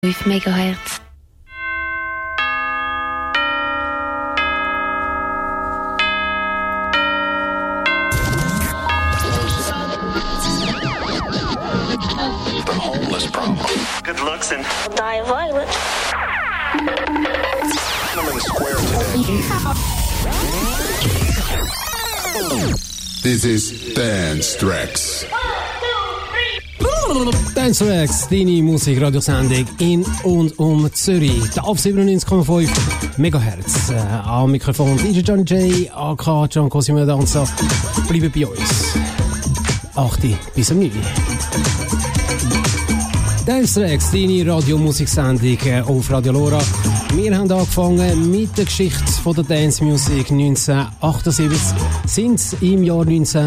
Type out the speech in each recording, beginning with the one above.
5 Megahertz. The homeless problem. Good looks and die violent. This is Dance Tracks. Dance Tracks, deine Musikradiosendung in und um Zürich. Auf 97,5 MHz. Am Mikrofon DJ Johnny J, AK John Cosimo Danza. Bleiben bei uns. 8 bis 9. Dance Tracks, deine Radiomusiksendung auf Radio Lora. Wir haben angefangen mit der Geschichte von der Dance Music 1978. Sind im Jahr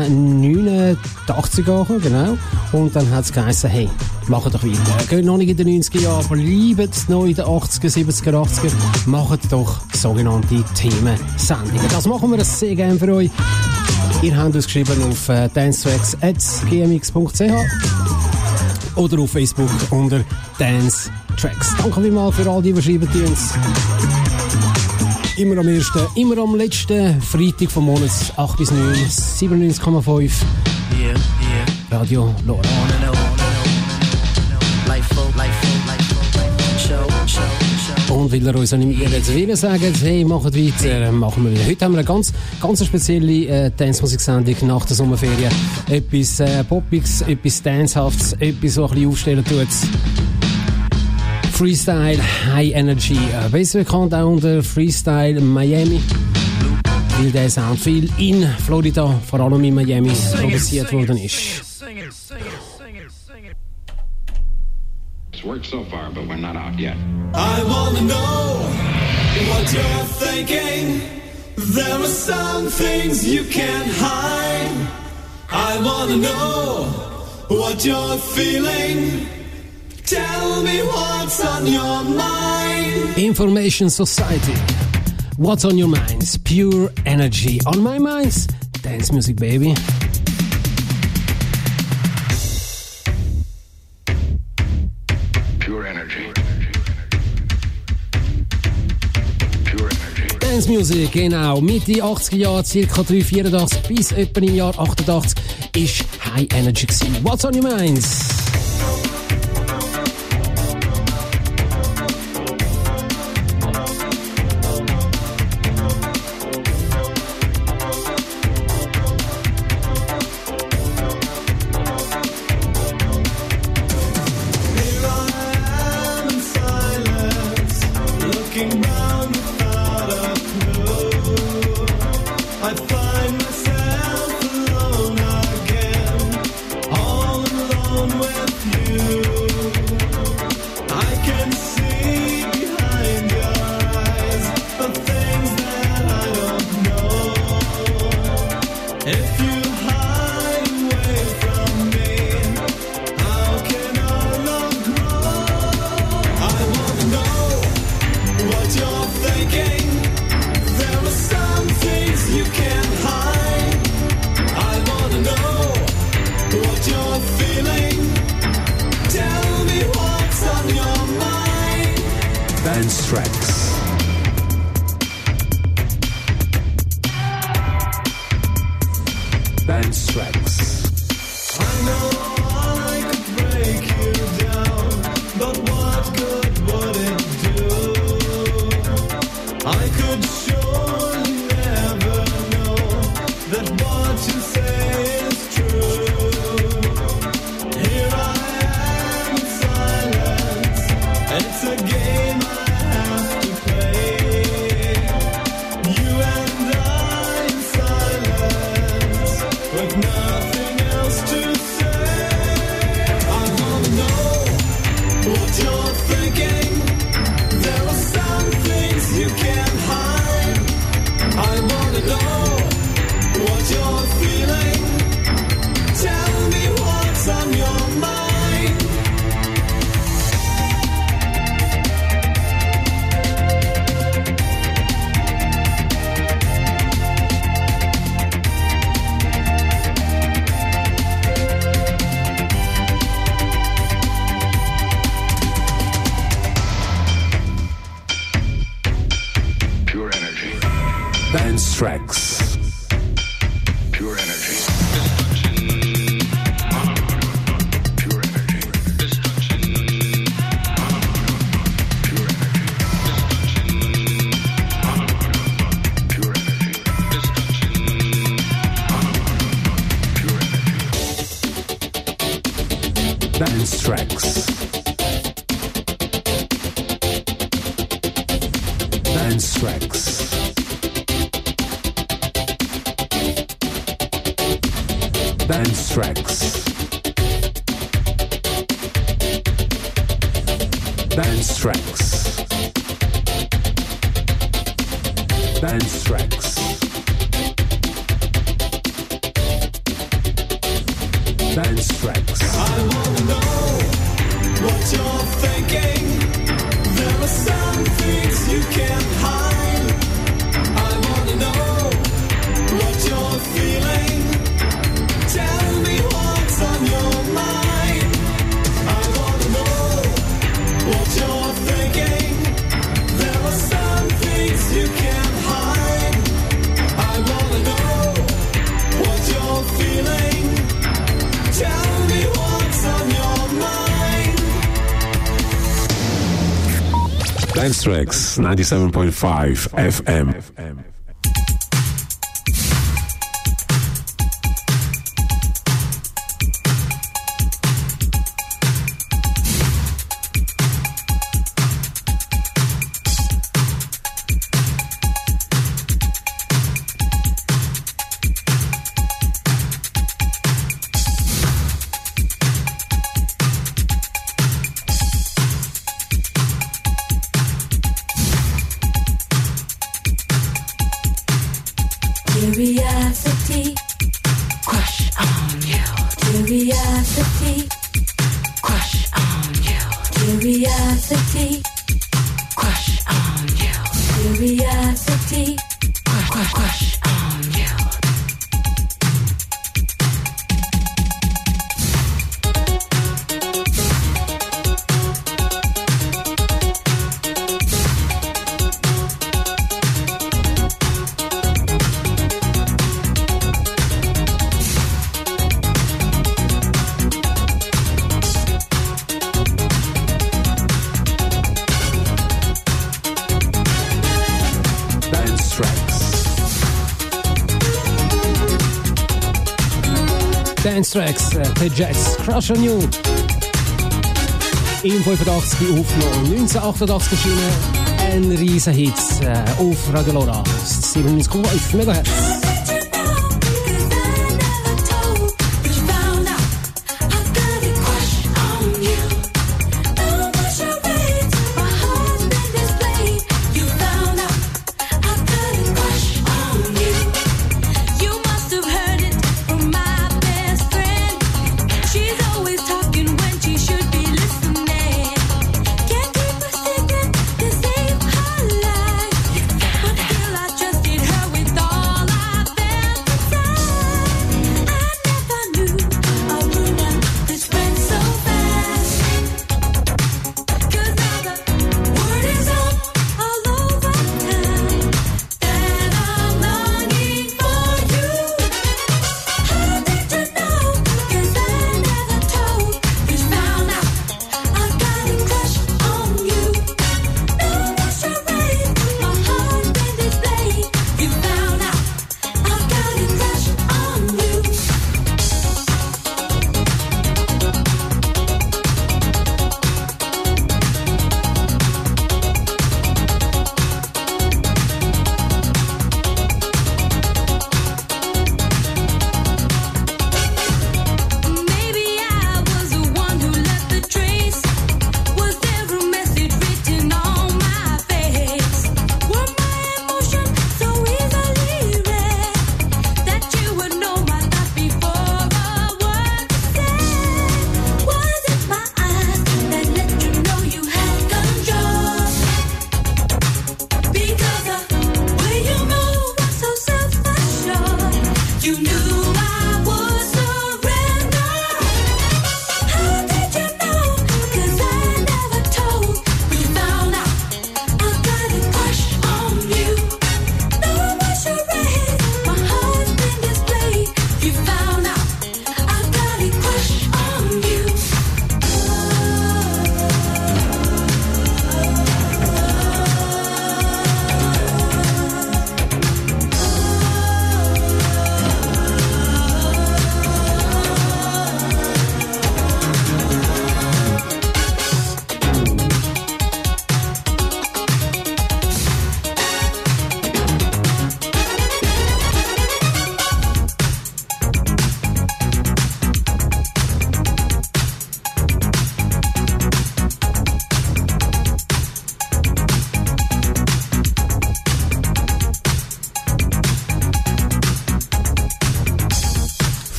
1989 angekommen, genau. Und dann hat es geheißen, hey, macht doch weiter. Geht noch nicht in den 90er Jahren, bleibt noch in den 80er, 70er, 80er. Macht doch sogenannte Themensendungen. Das machen wir sehr gerne für euch. Ihr habt uns geschrieben auf dancetracks@gmx.ch oder auf Facebook unter Dance Tracks. Danke vielmals für all die schreiben, die uns immer am ersten, immer am letzten Freitag vom Monat 8 bis 9, 97,5 Radio Lora. Und weil er uns animiert will sagen, hey, macht weiter, machen wir wieder. Heute haben wir eine ganz spezielle Dance-Musik-Sendung nach der Sommerferien. Etwas Poppiges, etwas Dancehaftes, etwas, so ein bisschen aufstellen tut. Freestyle High Energy, besser bekannt auch unter Freestyle Miami, weil der Sound viel in Florida, vor allem in Miami, produziert worden ist. It's worked so far, but we're not out yet. I wanna know what you're thinking. There are some things you can't hide. I wanna know what you're feeling. Tell me what's on your mind. Information Society. What's on your minds? Pure energy. On my minds, dance music, baby. Pure energy. Pure energy. Dance Music, genau. Mitte 80er Jahre, ca. 384 bis etwa im Jahr 88 ist High Energy gewesen. What's on your minds? Dance Tracks. Dance Tracks. I know I could break you down, but what good would it do? I could surely never know that what you say is true. Here I am in silence. It's a game I have to Dance Tracks. Pure energy. Dance Tracks. Dance Tracks. Dance Tracks. Dance Tracks. Dance Tracks. Dance Tracks. I wanna know what you're thinking. There are some things you can't hide. I wanna know what you're feeling. Tell me what's on your mind. I wanna know what you're thinking. There are some things you can't hide. I wanna know what you're feeling. Tell me what's on your mind. Dance Tracks 97.5 FM. Curiosity, crush on you. Curiosity, crush on you. Curiosity, crush on you. Curiosity, crush on you. Dance Tracks, The Jets, Crush on You. Im 85 aufgenommen, 1988 erschienen, ein Riesenhit auf Radio Lora, 97,5 MHz. But still I trusted her with all I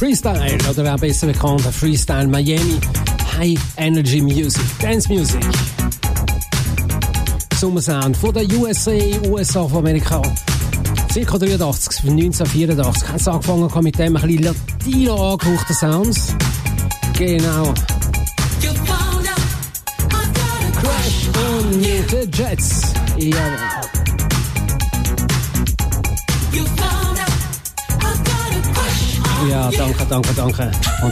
Freestyle oder auch besser bekannt Freestyle Miami. High Energy Music, Dance Music. Sommersound von der USA von Amerika. Circa 83, 1984 hat es angefangen mit dem ein bisschen Latino angehauchten Sounds. Genau. Crash on You, the Jets. Ja. Ja, danke. Und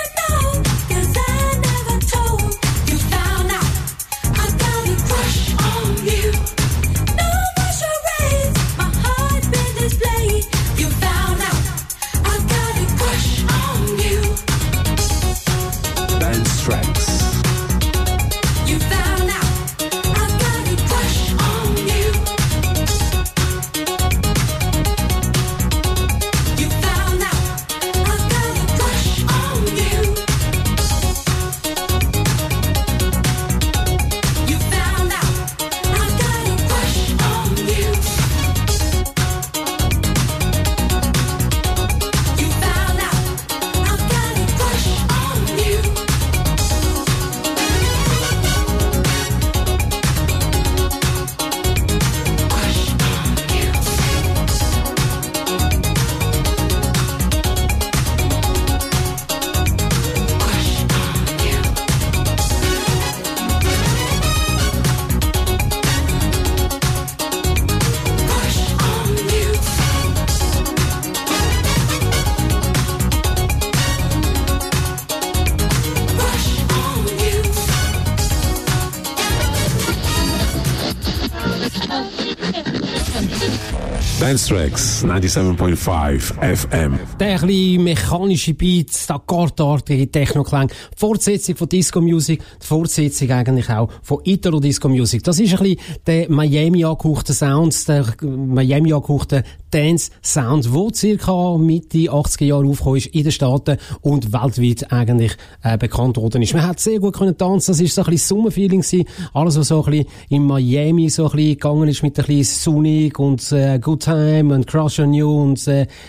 Dance Tracks 97.5 FM. Der kleine mechanische Beat, staccato-artige Techno-Klang, Fortsetzung von Disco Music, die Fortsetzung eigentlich auch von Italo Disco Music. Das ist ein bisschen der Miami angehauchte Sound, der Miami angehauchte Dance Sound, wo circa Mitte 80er Jahre aufgekommen ist in den Staaten und weltweit eigentlich bekannt worden ist. Man hat sehr gut können tanzen, das ist so ein bisschen Sommerfeeling gewesen. Alles, was so ein bisschen in Miami so ein bisschen gegangen ist mit ein bisschen Sonnig und Good Time und Crush on You und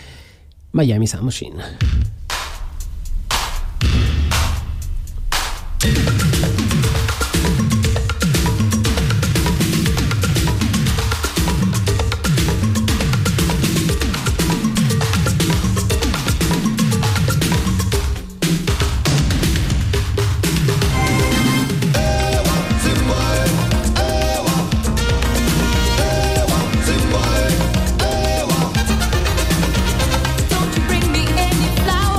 Miami Sound Machine. Don't you bring me any flowers.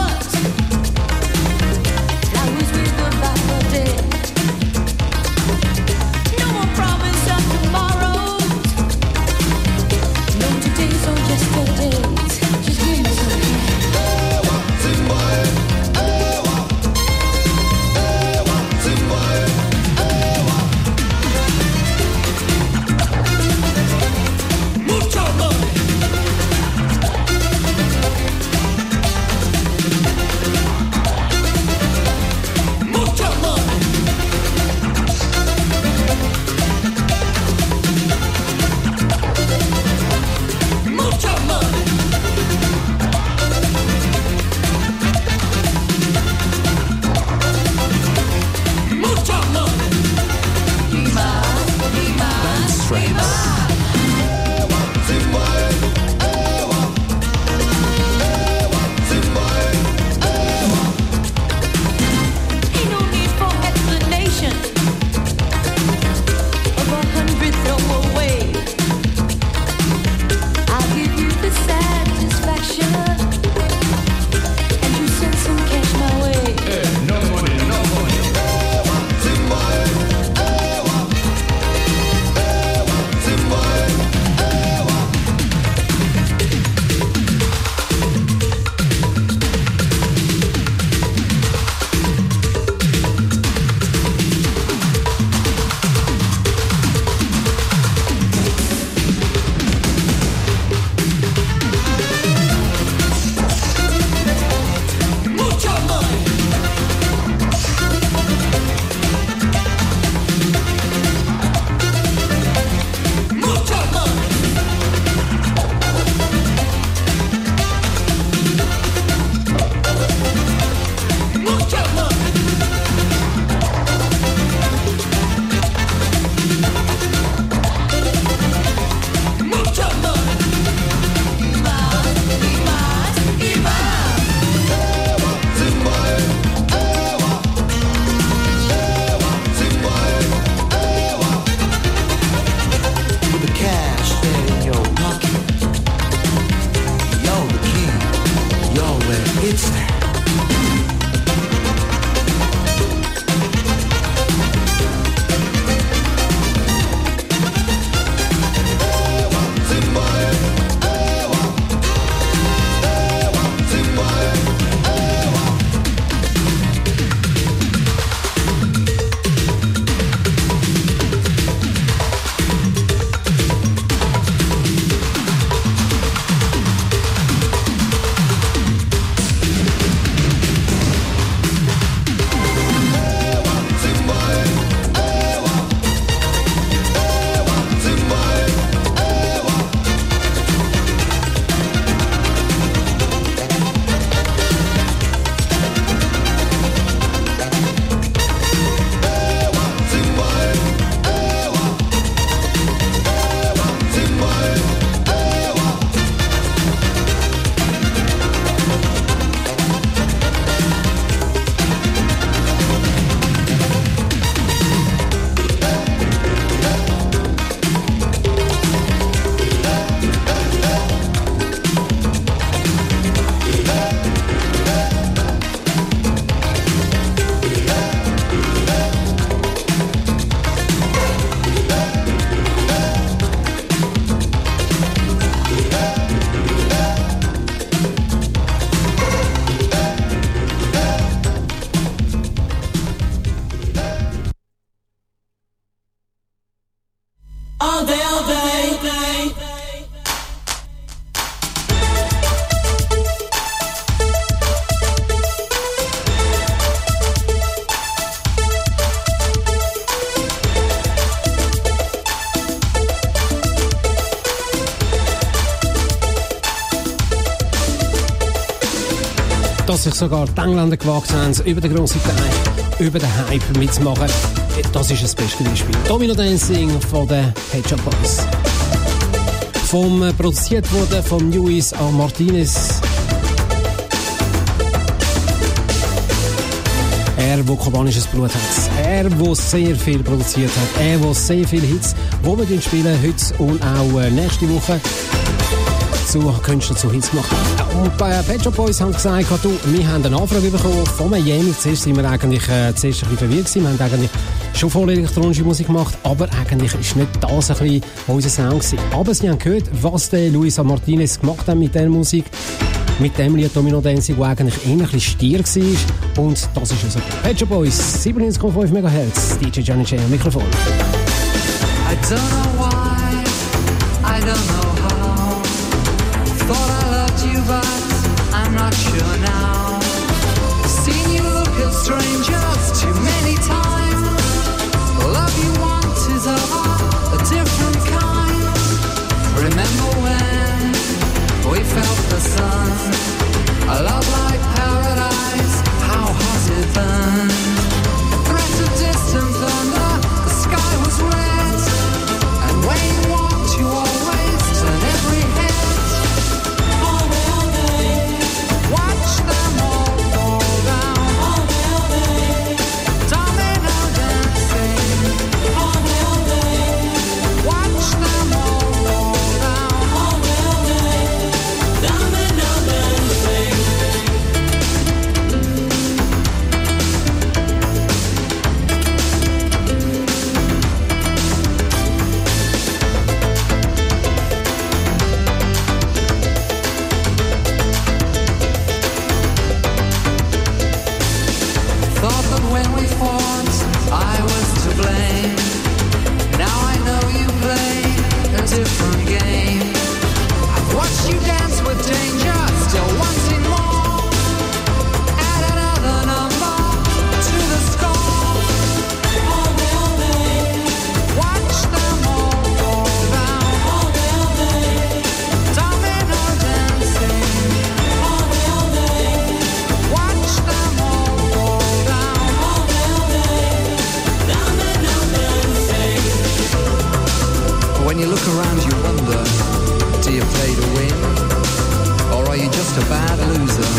dass sich sogar die Engländer gewagt haben, über den grossen Teich, über den Hype mitzumachen. Das ist das beste Beispiel. Domino Dancing von den Pet Shop Boys. Produziert wurde von Luis A. Martinez. Er, der kubanisches Blut hat. Er, der sehr viel produziert hat. Er, der sehr viele Hits, die wir spielen heute und auch nächste Woche zu Künstlern zu Hits gemacht haben. Und bei Pet Shop Boys haben gesagt, wir haben eine Anfrage bekommen von Miami. Zuerst sind wir eigentlich zuerst ein bisschen verwirrt gewesen. Wir haben eigentlich schon voll elektronische Musik gemacht, aber eigentlich ist nicht das ein bisschen unser Sound gewesen. Aber sie haben gehört, was der Luis A. Martinez gemacht hat mit dieser Musik. Mit dem Lied Domino Dancing, das eigentlich eher ein bisschen stier war. Und das ist also Pet Shop Boys, 97,5 MHz, DJ Johnny J am Mikrofon. I don't know why, I don't know how. Thought I loved you, but I'm not sure now. Seen you look at strangers too many times. Love you want is a different kind. Remember when we felt the sun? A love like paradise, how has it burned? Threat of distant thunder, the sky was red. And when you walked, you always turn every head. All day, watch them all fall down. All day, domino dancing. All day, watch them all fall down. All day, domino dancing. Thought that when we fought, I was to blame. Now I know you play a different game. I've watched you dance with danger, still wanting more. Add another number to the score. All day, watch them all fall down. All day, domino dancing. All day, watch them all fall down. All day, domino dancing. When you look around, you wonder, do you play to win? Or are you just a bad loser?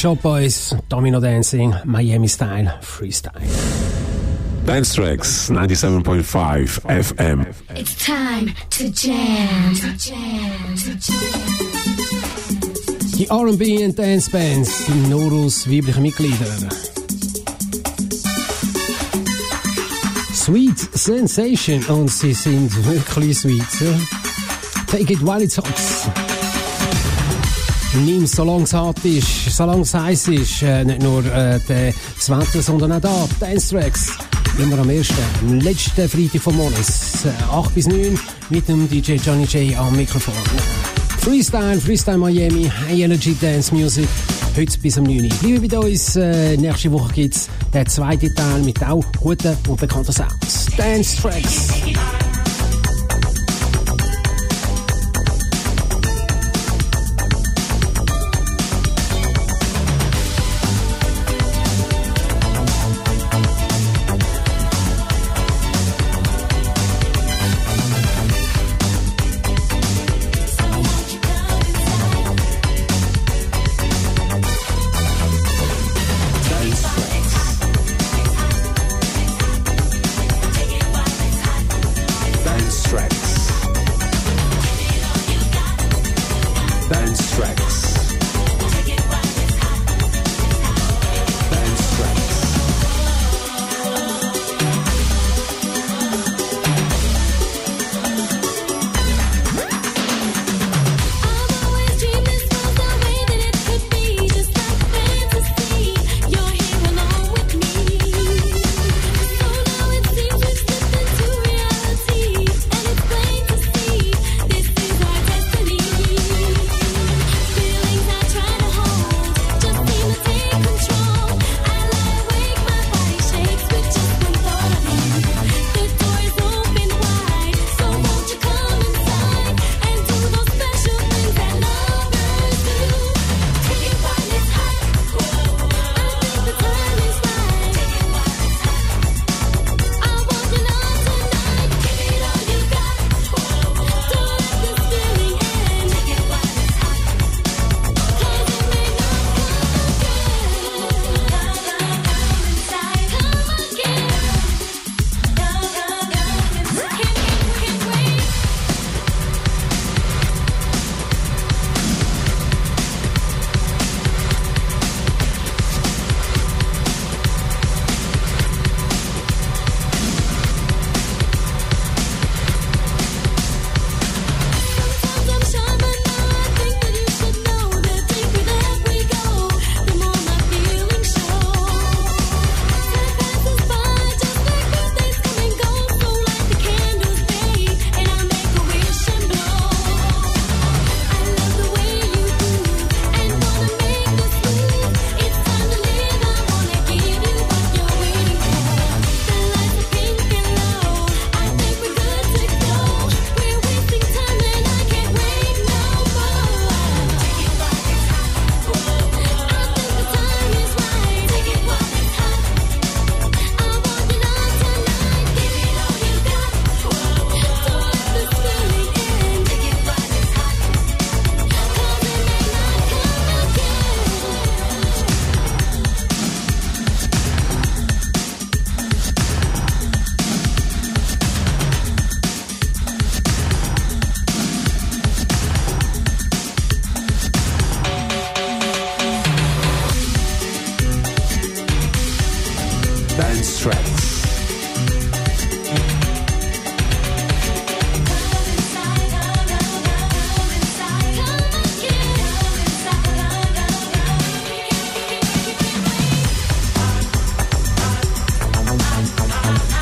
Shop Boys, Domino Dancing, Miami Style, Freestyle. Dance Tracks 97.5 FM. It's time to jam. Die R&B und Dance Bands sind nur aus weiblichen Mitgliedern. Sweet Sensation, und sie sind wirklich sweet. Take it while it's hot. Nimm solange es hart ist, solange es heiß ist. Nicht nur das Wetter, sondern auch da. Dance Tracks. Immer am letzten Freitag vom Monat. 8 bis 9 mit dem DJ Johnny J am Mikrofon. Freestyle Miami, High Energy Dance Music. Heute bis am 9. Bleiben bei uns. Nächste Woche gibt es den zweiten Teil mit auch guten und bekannten Sounds. Dance Tracks.